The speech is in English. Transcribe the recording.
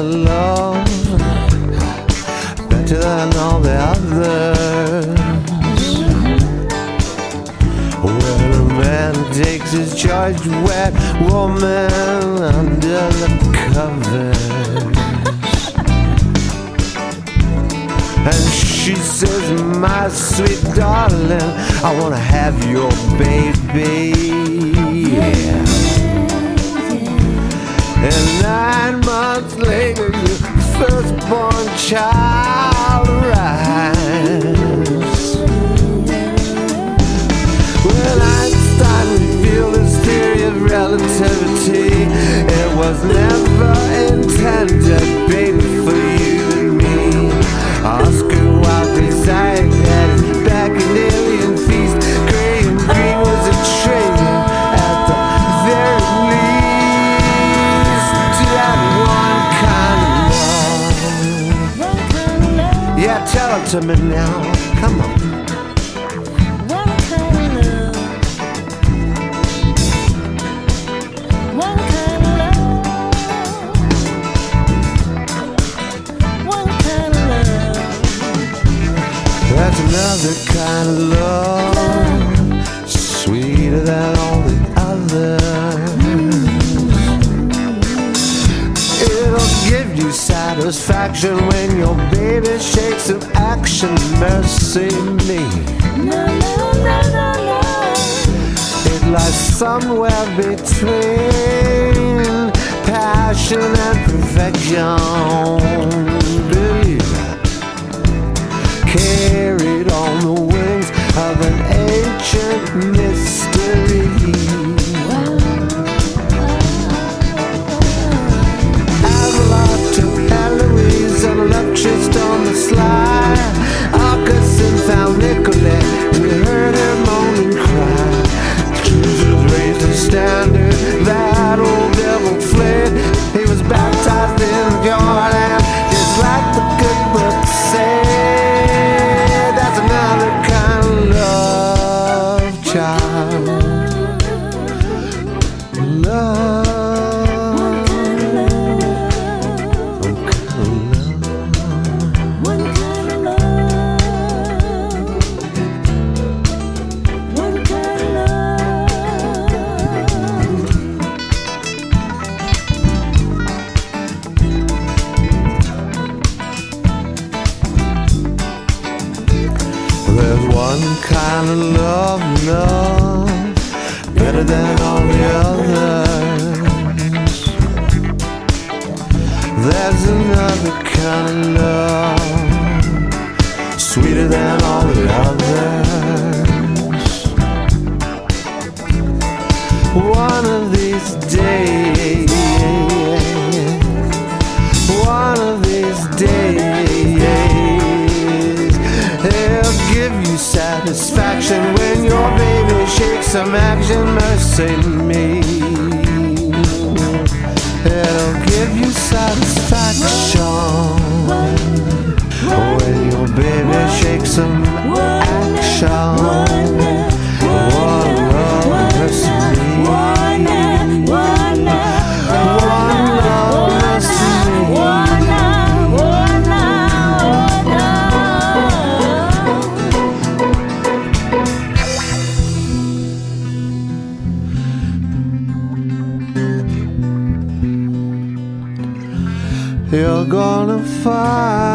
of love, better than all the others. When a man takes his charge, wet woman under the covers. And she says, my sweet darling, I wanna have your baby, yeah. And 9 months later, your firstborn child arrives. When Einstein revealed his theory of relativity, it was never intended, baby, for you and me. Oscar Wilde presided at his back an alien feast. Graham Greene was a traitor at the very least. To that one kind of love. Yeah, tell it to me now. Come on. That's another kind of love, sweeter than all the others. It'll give you satisfaction when your baby shakes some action. Mercy me. It lies somewhere between passion and perfection. Believe it. Carried on the wings of an ancient mystery. Avalon took Eloise and left Trist on the slide. Aucassin found Nicolette, we heard her moan and cry. Jesus raised the standard, that old devil fled. He was baptized in Jordan, just like the good book said. Another kind of love, child. Love. One kind of love. One kind of There's one kind of love, better than all the others. There's another kind of love, sweeter than all the others. One of these days, one of these days, they'll give you satisfaction when your baby shakes some action. Mercy me. It'll give you satisfaction when your baby shakes some action. One love, mercy me. One love, mercy me. You're gonna find